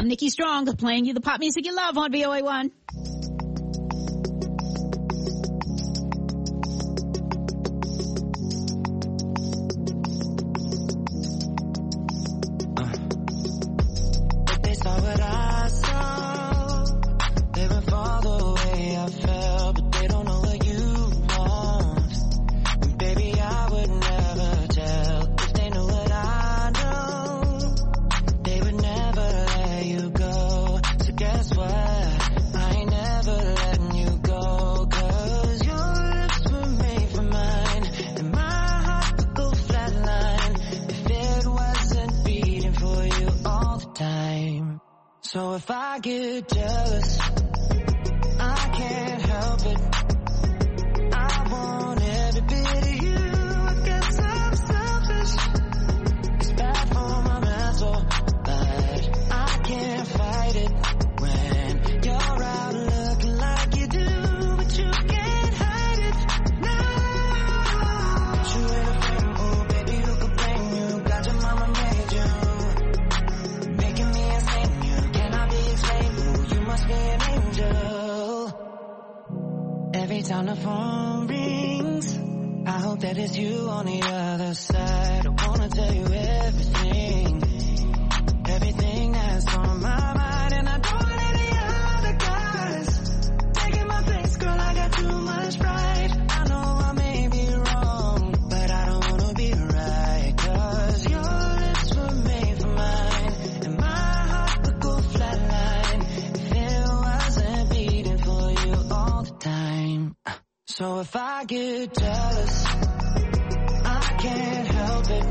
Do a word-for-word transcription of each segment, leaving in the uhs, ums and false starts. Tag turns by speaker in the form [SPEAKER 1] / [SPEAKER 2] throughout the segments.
[SPEAKER 1] I'm Nikki Strong, playing you the pop music you love on V O A one.
[SPEAKER 2] So if I get jealous, I can't help it. I want every bit of you. I guess I'm selfish. It's bad for my mental, but I can't fight it. When you're out looking like you do, but you can't hide it. No, you ain't a friend, oh baby, who could blame you? Got your mama made you, making me insane. You must be an angel. Every time the phone rings, I hope that it's you on the other side. I wanna tell you everything, everything that's on my mind. And I don't want any other guys taking my place, girl, I got too much pride. I know I may be wrong, but I don't wanna be right. Cause your lips were made for mine, and my heart would go flatline if it wasn't beating for you all the time. So if I get jealous, I can't help it.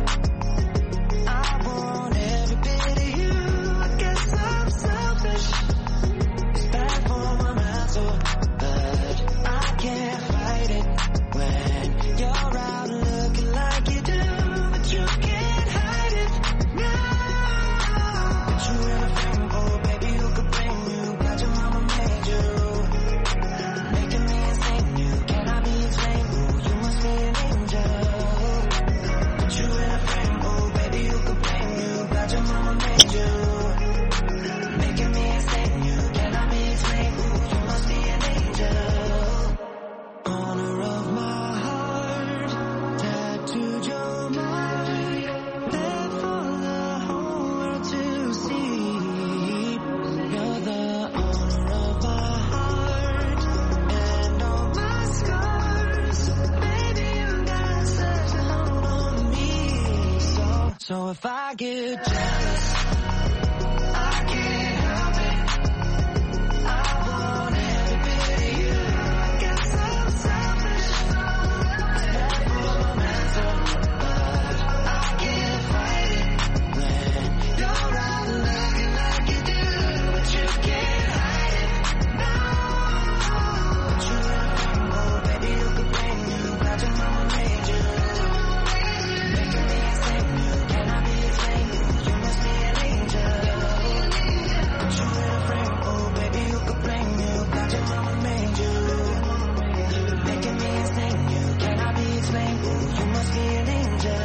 [SPEAKER 2] I want every bit of you. I guess I'm selfish. It's bad for my mental, but I can't fight it. When you're out looking like you do, but you can't hide it. No, but you ain't a friend, oh baby, who could blame you? Got your mama made you, making me insane. You cannot be explained. Ooh, you must be an angel. But you ain't a friend, oh baby, who could blame you? Got your mama made you, making me insane. You cannot be explained. Ooh, you must be an angel. Honor of my heart, tattooed your mind, there for the whole world to see. You're the honor of my heart and all my scars. Baby, you got such a hold on me. So, so if I get jealous, I can't help it. I want every bit of you. I guess I'm selfish. It's bad for my mental, but I can't fight it. When you're out looking like you do, but you can't hide it. No, but you ain't a friend, oh baby, who could blame you? Got your mama made you, making me insane. You cannot be explained. You must be an angel. But you ain't a friend, oh baby, who could blame you? Got your mama made you, making me insane. You cannot be explained. Ooh, you must be an angel.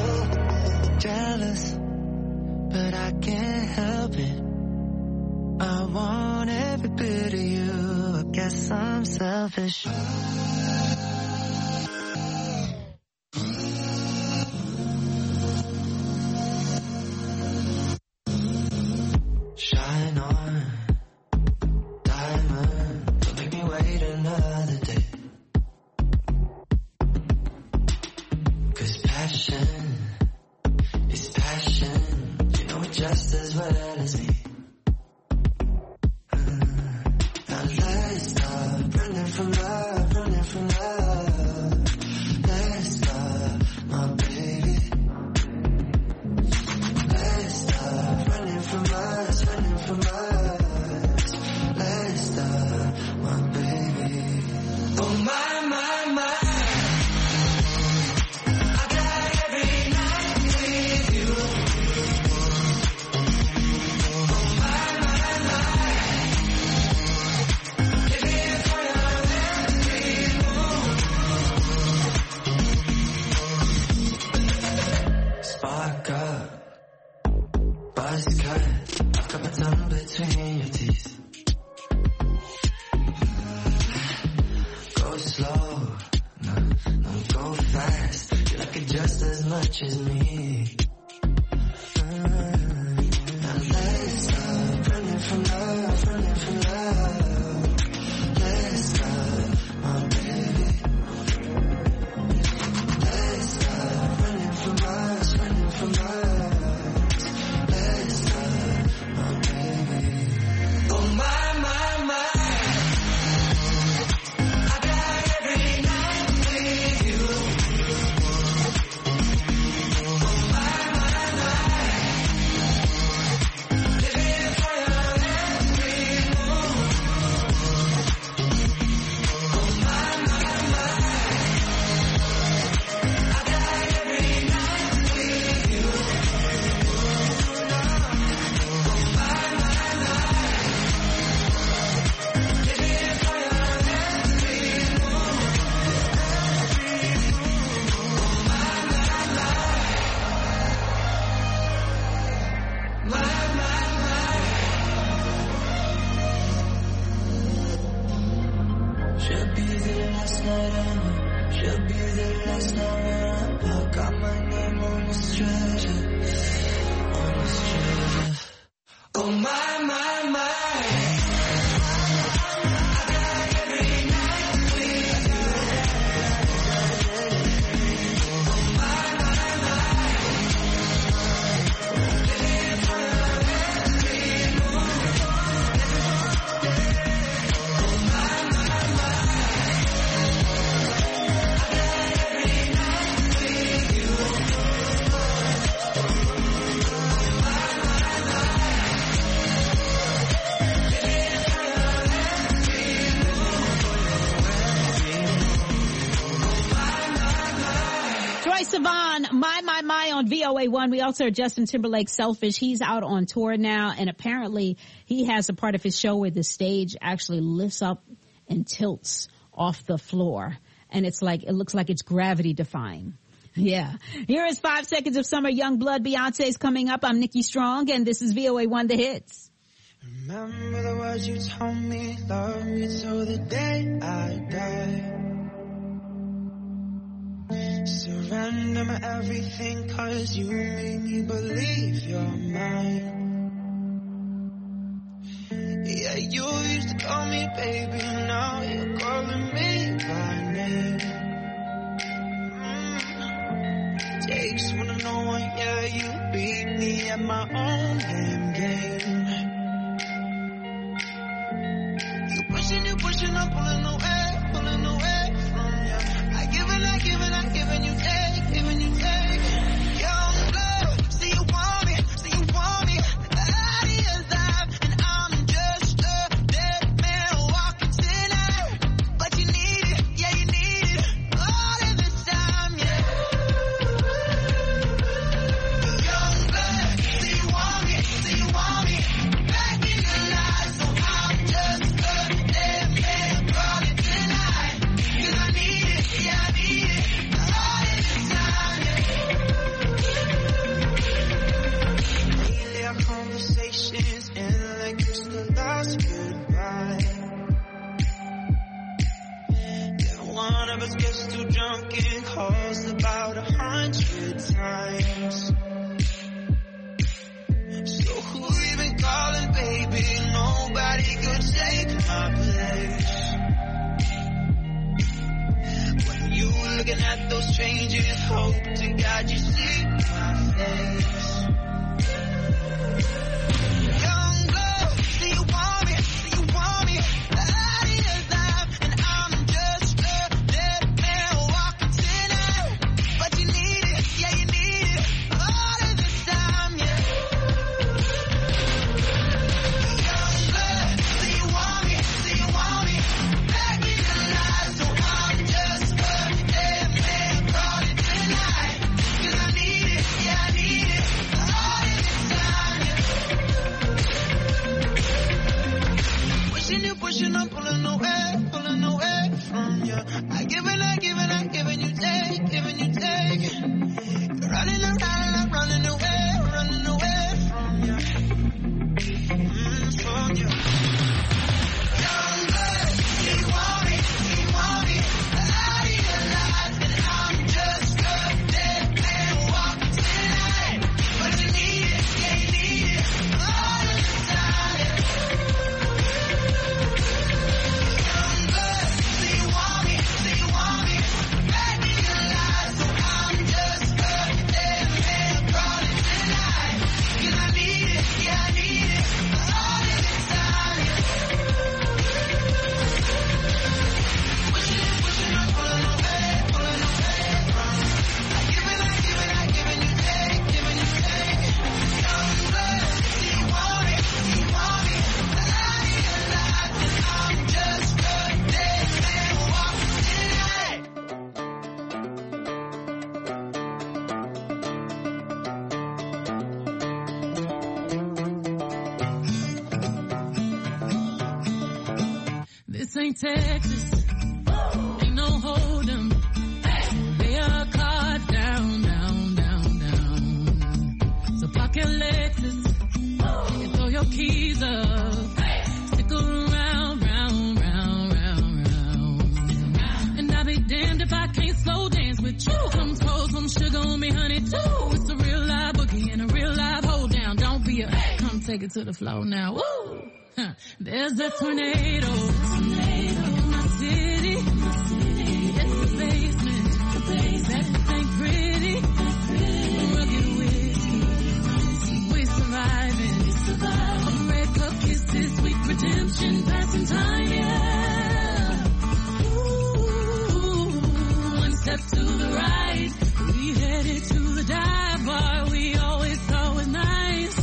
[SPEAKER 2] Jealous, but I can't help it. I want every bit of you. I guess I'm selfish. Shine on, diamond. Don't make me wait another day. Cause passion is passion. You know it just as well as me. Now let's stop running from love, running from love. Let's stop, my baby. Let's stop running from us, running from us. Let's stop, my baby. Oh my, my, my. I got every night with you. Oh my, my, my.
[SPEAKER 1] Sivan, My, My, My on V O A one. We also heard Justin Timberlake, Selfish. He's out on tour now, and apparently he has a part of his show where the stage actually lifts up and tilts off the floor. And it's like, it looks like it's gravity defying. Yeah. Here is five seconds of summer young blood. Beyonce's coming up. I'm Nikki Strong, and this is V O A one The Hits.
[SPEAKER 2] Remember the words you told me, love me till the day I die. Surrender my everything, cause you made me believe you're mine. Yeah, you used to call me baby, now you're calling me by name. Mm. Takes one to know one, yeah, you beat me at my own damn game. You pushing, you pushing, I'm pulling away, pulling away from you. I give it, I give it, I give it, you take, giving you take. Young blood, see you want me, see you want me. Out of your life, and I'm just a dead man walking tonight. But you need it, yeah, you need it. All of this time, yeah. Young blood, see you want me, see you want me. Back in your life, so I'm just a dead man calling tonight. Cause I need it, yeah, I need it. Conversations end like it's the last goodbye. Yeah, one of us gets too drunk and calls about a hundred times. So who you been calling, baby? Nobody could take my place. When you looking at those strangers, hope to God you see my face. I'm pulling away, pulling away from you. I give it, I give it, I give it, you take, giving you take. You're running around, I'm running away, running away from you. Mm, from you. Young blood, you want me, you want me. Out of your life, and I'm just a dead man walking tonight. But you need it, yeah, you need it. All of the time.
[SPEAKER 3] This ain't Texas, ain't no hold 'em. Lay your cards down, down, down, down. So park your Lexus and throw your keys up. Stick around, round, round, round, round. And I'll be damned if I can't slow dance with you. Come throw some sugar on me, honey, too. It's a real live boogie and a real live hold down. Don't be a come take it to the floor now. Woo! Huh. There's a tornado, tornado in my city. In my city. It's the basement. The basement. That ain't pretty. pretty. Rugged whiskey. We surviving. We surviving. Red cup kisses, sweet redemption, passing time, yeah. Ooh, one step to the right. We headed to the dive bar. We always thought was nice.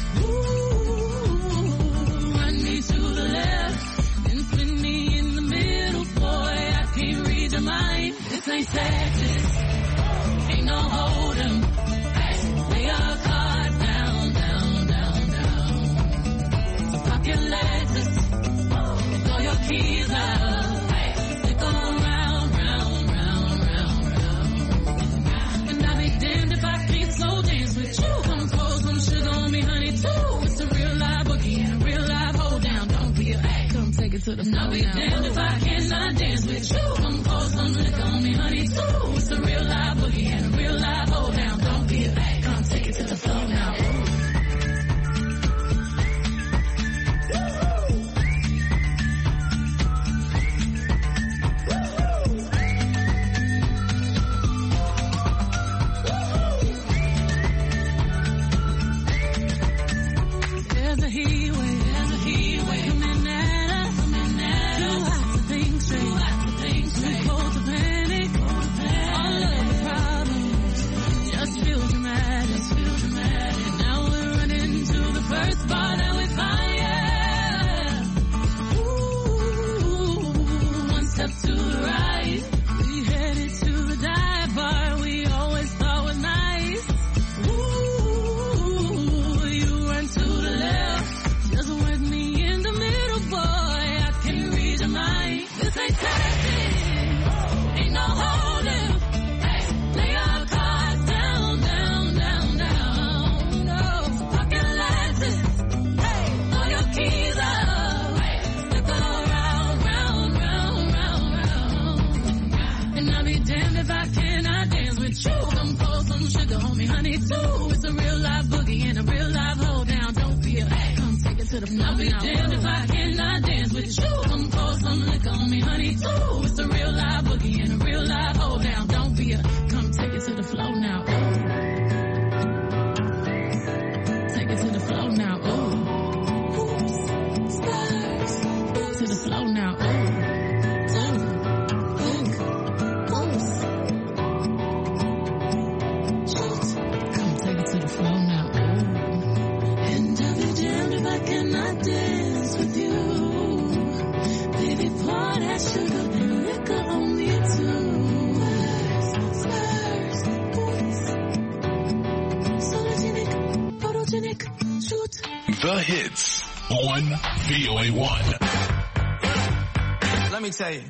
[SPEAKER 3] To the left, then spin me in the middle, boy, I can't read your mind. This ain't Texas, ain't no hold'em. Lay our card down, down, down, down. So pop your Lexus, throw your keys out. They go round, round, round, round, round. And I'll be damned if I can't slow dance with you. Come pour some sugar on me, honey, too. It's a real live boogie and a real live hold down. Don't be a hey, come take it to the floor. I'll be damned if I cannot dance with you. Come pour some liquor on me, honey, too. It's a real live boogie and a real live hold down. Don't be a hey, come take it to the floor now. There's a heat wave, there's a heat wave coming at us, coming at us. Too hot to think straight, too hot to think straight. Too cold to panic, cold to panic. All of the problems just feel dramatic, just feel dramatic. Now we're running to the first spot that we find, yeah. Ooh, one step to the right. We headed to the dive bar we always thought was nice. Ooh, you run to the left, just with me in the middle, boy, I can't read your mind. This ain't Texas, ain't no hold'em. Lay our cards down, down, down, down. No, so pop your Lexus, throw your keys out. They go round, round, round, round, round. And I'll be damned if I cannot dance with you. Come pour some sugar on me, honey, too. It's a real live boogie and a real live hold down. Don't be a hey, come take it to the floor. I'll be damned if I cannot dance with you. Come pour some liquor on me, honey, too. It's a real live boogie and a real live hold down. Don't be a come take it to the floor now. Ooh. Take it to the floor now. Ooh. Oops, stars. To the floor now. Ooh. Ooh. Ooh. Oops. Shoot. Come take it to the floor now. Ooh. And I'll be damned if I cannot dance with you. Baby, pour that sugar and liquor on me too. Stars, boots, sologenic, photogenic, shoot.
[SPEAKER 4] The hits on V O A one.
[SPEAKER 2] Let me tell you.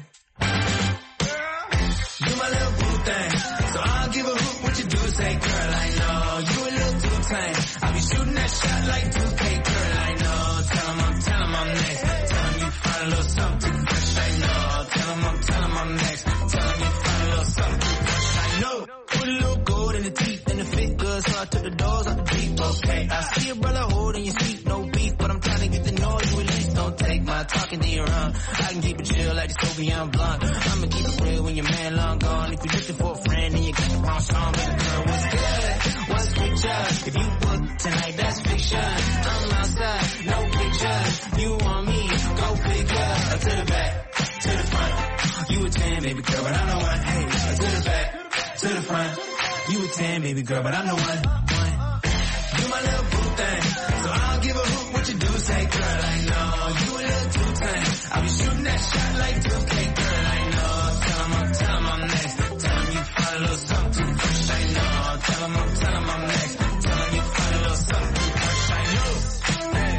[SPEAKER 2] You my little boo thing, so I'll give a hoot what you do. Say, girl, I know you a little too tame. I'll be shooting that shot like two K, girl, I know. Tell 'em I'm, tell 'em I'm next. Tell 'em you find a little something too fresh, I know. Tell 'em I'm, tell 'em I'm next. Tell 'em you find a little something too fresh, I know. Put a little gold in the teeth and the fit good, so I took the doors out the deep, okay. I see a brother holding your seat, no beef, but I'm trying to get the noise you at least. Don't take my talking to your own. I can keep it chill like the Soviet blonde. I'ma keep it real when your man long gone. If you're looking for a friend and you got the wrong song, baby girl, what's good? What's picture? If you book tonight, that's fiction. I'm outside, no picture. You want me? Go figure. To the back, to the front. You a ten, baby girl, but I'm the one. Hey, to the back, to the front. You a ten, baby girl, but I'm the one. one. You my little boo thing, so I'll give a hoot what you do. Say, girl, I know you a little too tame. I'll be shooting that shot like two K, girl, I know. Tell 'em I'm, tell 'em I'm next. Tell 'em you find a little something too fresh, I know. Tell 'em I'm, tell 'em I'm next. Tell 'em you find a little something too fresh, I know. Hey,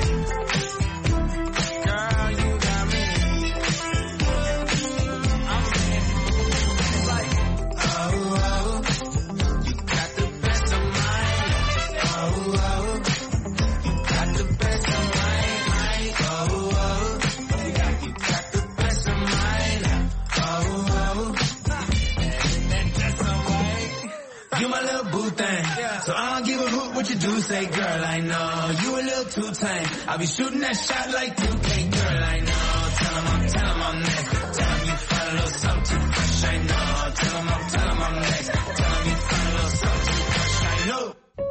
[SPEAKER 2] girl, you got me. I'm saying, it's like, oh, oh, you got the best of mine. Oh, oh, you got the best of mine. Oh, oh, you got, you got the best of mine. Oh, oh, and that's alright. You my little boo thing, so I don't give a hoot what you do, say, girl, I know you a little too tame. I'll be shooting that shot like two K, girl, I know. Tell him I'm, tell him I'm next. Tell him you find a little something too fresh, I know. Tell him I'm, tell him I'm next. Tell him you find a little something too fresh, I know.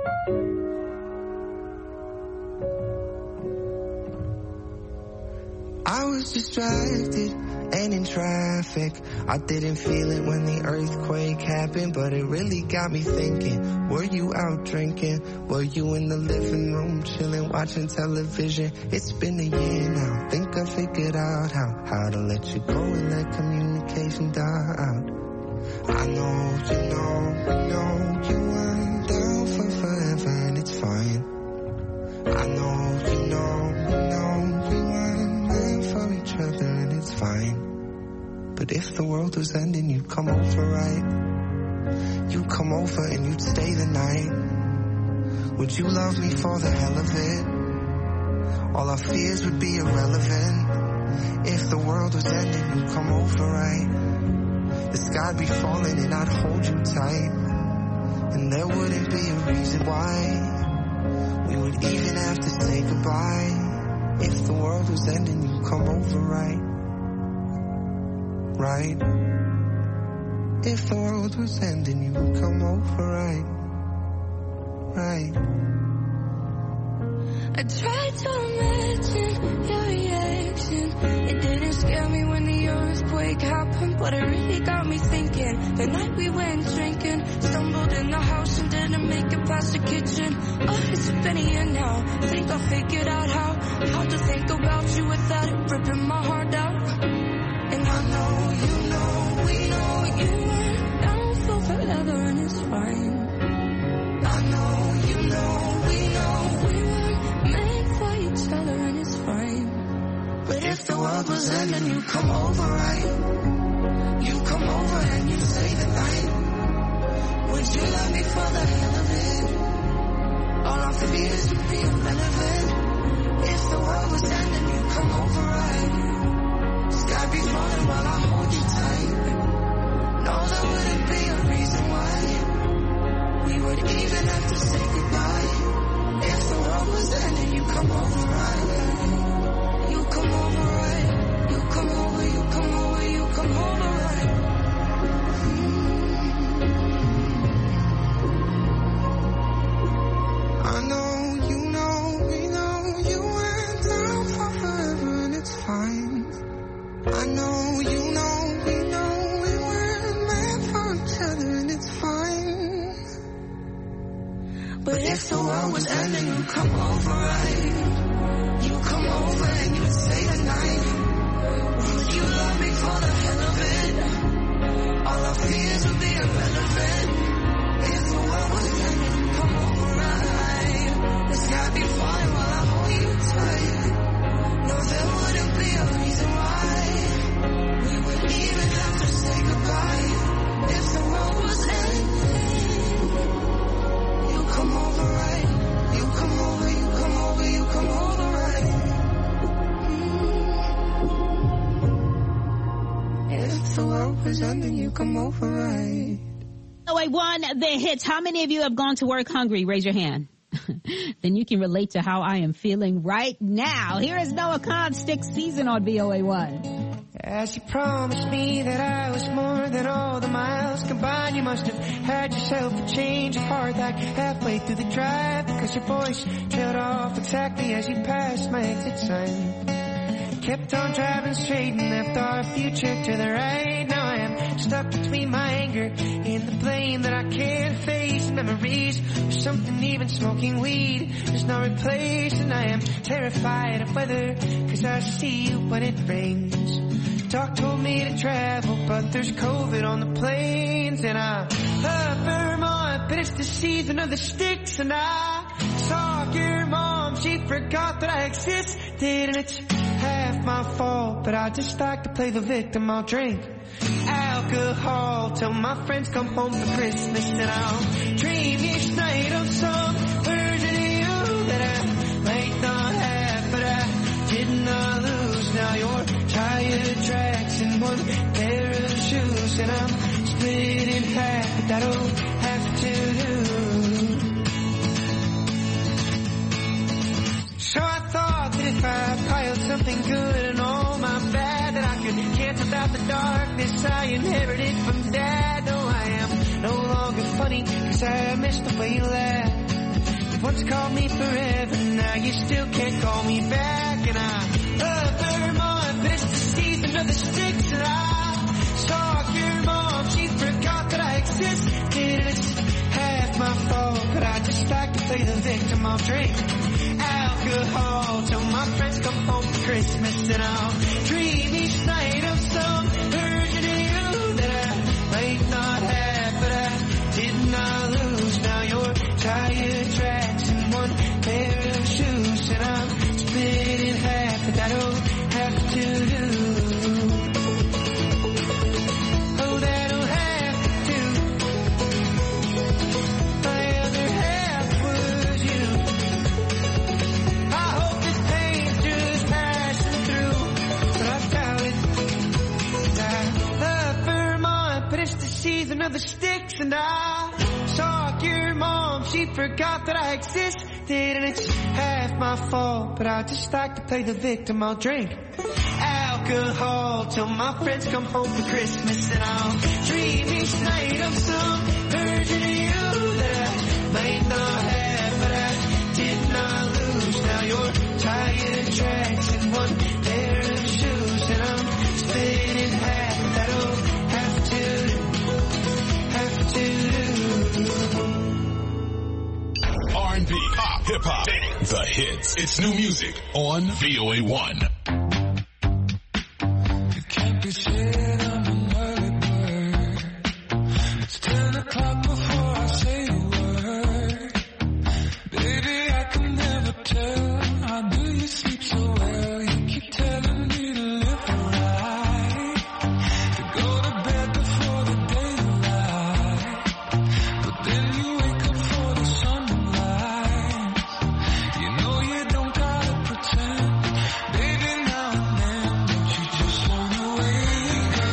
[SPEAKER 5] I was distracted and in traffic. I didn't feel it when the earthquake happened, but it really got me thinking. Were you out drinking? Were you in the living room chilling, watching television? It's been a year now. Think I figured out how, how to let you go and let communication die out. I know, you know, we know you weren't down for forever and it's fine. I know, you know, we know we weren't meant for each other and it's fine. But if the world was ending, you'd come over, right? You'd come over and you'd stay the night. Would you love me for the hell of it? All our fears would be irrelevant. If the world was ending, you'd come over, right? The sky'd be falling and I'd hold you tight. And there wouldn't be a reason why we would even have to say goodbye. If the world was ending, you'd come over, right? Right? If the world was ending, you would come over, right? Right?
[SPEAKER 6] I tried to imagine your reaction. It didn't scare me when the earthquake happened, but it really got me thinking. The night we went drinking, stumbled in the house and didn't make it past the kitchen. Oh, it's been a year now. Think I figured out how, how to think about you without it ripping my heart out. And I know, you know, we know you weren't down for forever and it's fine. I know, you know, we know we weren't meant for each other and it's fine.
[SPEAKER 5] But if the world was ending, you come over, right? You come over and you stay the night. Would you love me for the hell of it? All our fears would be irrelevant. If the world was ending, you come over, right? Sky be falling while I hold you tight. No, there wouldn't be a reason why we would even have to say goodbye. If the world was ending, you come over, right? You come over, right? You come over, you come over, you come over, right? I know, you know, we know you went down for forever and it's fine. I know, you know, we know we weren't meant for each other and it's fine. But if the world was ending, you come over, right? You come over and you stay the night. Would you love me for the hell of it? All our fears would be irrelevant. If the world was ending, you come over, right? The sky be falling while I hold you tight. No, there wouldn't be a reason why we would even have to say goodbye. If the world was ending, you come over, right? You come over, you come over, you come over, right? Mm. If the world was ending, you come over, right?
[SPEAKER 1] Oh, I won the hits. How many of you have gone to work hungry? Raise your hand. Then you can relate to how I am feeling right now. Here is Noah Khan, Stick Season on V O A one.
[SPEAKER 7] As you promised me that I was more than all the miles combined, you must have had yourself a change of heart like halfway through the drive, because your voice trailed off exactly as you passed my exit sign. Kept on driving straight and left our future to the right. Now I am stuck between my anger and the blame that I can't face. Memories of something even smoking weed is not replaced. And I am terrified of weather, cause I see you when it rains. Doc told me to travel, but there's COVID on the planes. And I love Vermont, but it's the season of the sticks. And I saw your mom, she forgot that I existed. And it's half my fault, but I just like to play the victim. I'll drink alcohol till my friends come home for Christmas. And I'll dream each night of some version of you that I might not have, but I did not lose. Now you're tired tracks and one pair of shoes, and I'm split in half, but that'll have to do. I piled something good and all my bad that I could cancel out the darkness I inherited from Dad. No, I am no longer funny, cause I miss the way you laugh. You once called me forever, now you still can't call me back. And I love Vermont, but it's the season of the sticks. And I saw your mom, she forgot that I existed. And it's half my fault, but I just like to play the victim. I'll drink alcohol till my friends come home for Christmas. And I'll dream each night of some version of you that I might not have, but I did not lose. Now you're tired tracks and one pair of shoes, and I'm split in half, but that'll have to do. Oh, that'll have to. My other half was you. I hope this pain's just passing through, but I doubt it. I love Vermont, but it's the season of the sticks. And I saw your mom, she forgot that I existed. And it's half my fault, but I just like to play the victim. I'll drink alcohol till my friends come home for Christmas. And I'll dream each night of some version of you that I might not have, but I did not lose. Now you're tired tracks and one pair of shoes, and I'm split in half. That'll have to do, have to do.
[SPEAKER 4] R and B, pop, hip hop, the hits. It's new music on V O A one.
[SPEAKER 8] It can't be said I'm an early bird. It's ten o'clock before I say a word. Baby, I can never tell. How do you sleep so well? You keep telling me to live right, to go to bed before the daylight. But then you wake up for the sunlight. You know you don't gotta pretend. Baby, now and then, don't you just wanna wake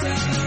[SPEAKER 2] down.